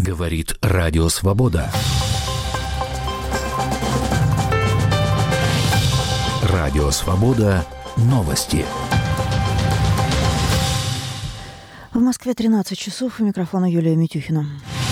Говорит Радио Свобода. Радио Свобода. Новости. В Москве 13 часов. У микрофона Юлия Митюхина.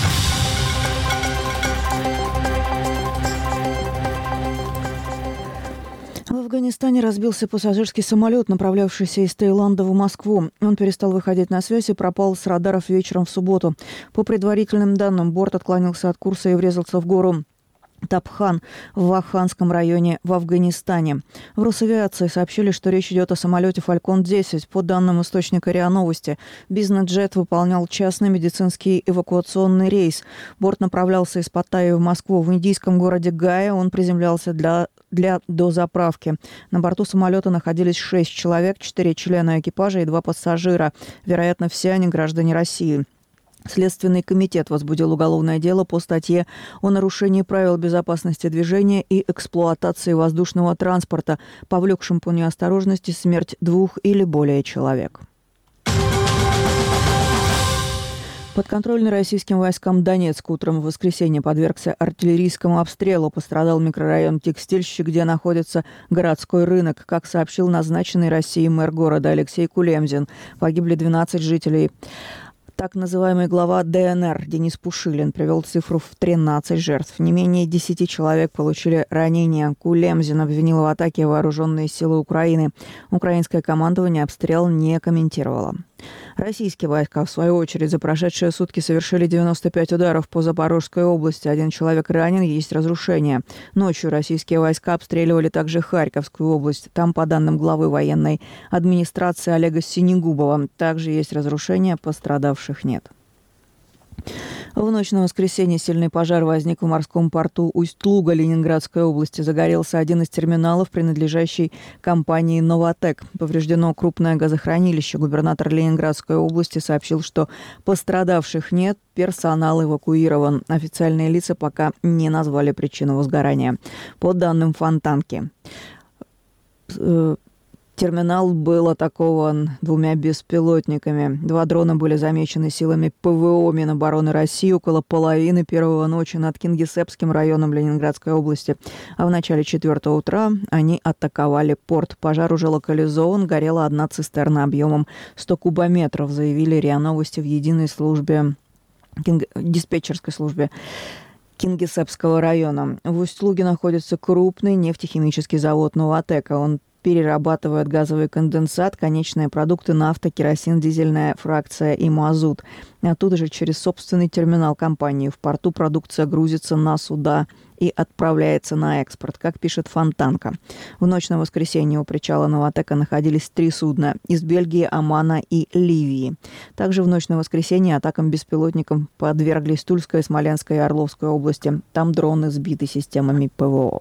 В Афганистане разбился пассажирский самолет, направлявшийся из Таиланда в Москву. Он перестал выходить на связь и пропал с радаров вечером в субботу. По предварительным данным, борт отклонился от курса и врезался в гору Табхан в Вахханском районе в Афганистане. В Росавиации сообщили, что речь идет о самолете «Фалькон-10». По данным источника РИА Новости, бизнес-джет выполнял частный медицинский эвакуационный рейс. Борт направлялся из Паттайи в Москву. В индийском городе Гая он приземлялся для дозаправки. На борту самолета находились 6 человек, 4 члена экипажа и 2 пассажира. Вероятно, все они граждане России. Следственный комитет возбудил уголовное дело по статье о нарушении правил безопасности движения и эксплуатации воздушного транспорта, повлекшем по неосторожности смерть 2 или более человек. Подконтрольный российским войскам Донецк утром в воскресенье подвергся артиллерийскому обстрелу. Пострадал микрорайон Текстильщик, где находится городской рынок. Как сообщил назначенный Россией мэр города Алексей Кулемзин, погибли 12 жителей. Так называемый глава ДНР Денис Пушилин привел цифру в 13 жертв. Не менее 10 человек получили ранения. Кулемзин обвинил в атаке вооруженные силы Украины. Украинское командование обстрел не комментировало. Российские войска, в свою очередь, за прошедшие сутки совершили 95 ударов по Запорожской области. 1 человек ранен, есть разрушения. Ночью российские войска обстреливали также Харьковскую область. Там, по данным главы военной администрации Олега Синегубова, также есть разрушения, пострадавших нет. В ночь на воскресенье сильный пожар возник в морском порту Усть-Луга Ленинградской области. Загорелся один из терминалов, принадлежащий компании «Новатэк». Повреждено крупное газохранилище. Губернатор Ленинградской области сообщил, что пострадавших нет, персонал эвакуирован. Официальные лица пока не назвали причину возгорания. По данным Фонтанки, терминал был атакован 2 беспилотниками. 2 дрона были замечены силами ПВО Минобороны России около половины первого ночи над Кингисеппским районом Ленинградской области. А в начале 4 утра они атаковали порт. Пожар уже локализован. Горела 1 цистерна объемом 100 кубометров, заявили РИА Новости в единой службе, диспетчерской службе Кингисеппского района. В Усть-Луге находится крупный нефтехимический завод «Новатэк». Он перерабатывают газовый конденсат, конечные продукты, нафта, керосин, дизельная фракция и мазут. Оттуда же через собственный терминал компании в порту продукция грузится на суда и отправляется на экспорт, как пишет Фонтанка. В ночь на воскресенье у причала «Новатэка» находились 3 судна из Бельгии, Омана и Ливии. Также в ночь на воскресенье атакам беспилотникам подверглись Тульская, Смоленская и Орловская области. Там дроны сбиты системами ПВО.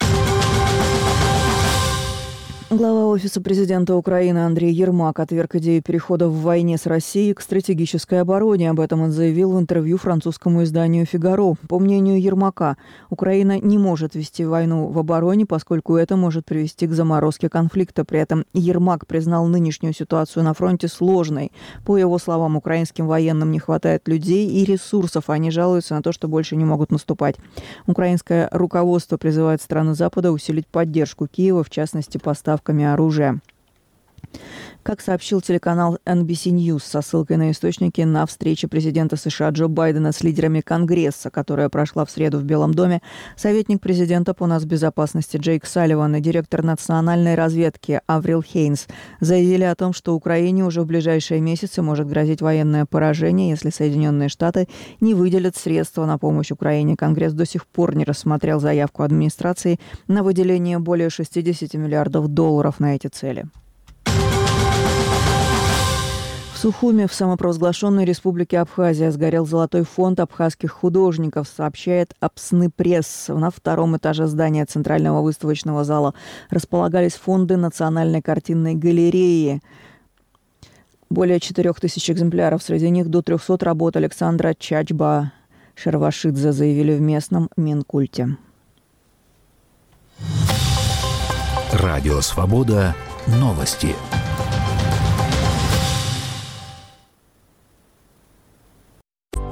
Глава Офиса президента Украины Андрей Ермак отверг идею перехода в войне с Россией к стратегической обороне. Об этом он заявил в интервью французскому изданию «Фигаро». По мнению Ермака, Украина не может вести войну в обороне, поскольку это может привести к заморозке конфликта. При этом Ермак признал нынешнюю ситуацию на фронте сложной. По его словам, украинским военным не хватает людей и ресурсов. Они жалуются на то, что больше не могут наступать. Украинское руководство призывает страны Запада усилить поддержку Киева, в частности, поставками оружия. Как сообщил телеканал NBC News со ссылкой на источники, на встрече президента США Джо Байдена с лидерами Конгресса, которая прошла в среду в Белом доме, советник президента по нацбезопасности Джейк Салливан и директор национальной разведки Аврил Хейнс заявили о том, что Украине уже в ближайшие месяцы может грозить военное поражение, если Соединенные Штаты не выделят средства на помощь Украине. Конгресс до сих пор не рассмотрел заявку администрации на выделение более $60 миллиардов на эти цели. В Сухуми, в самопровозглашенной республике Абхазия, сгорел золотой фонд абхазских художников, сообщает Апсны Пресс. На 2-м этаже здания Центрального выставочного зала располагались фонды Национальной картинной галереи. Более 4000 экземпляров, среди них до 300 работ Александра Чачба Шервашидзе, заявили в местном Минкульте. Радио Свобода. Новости.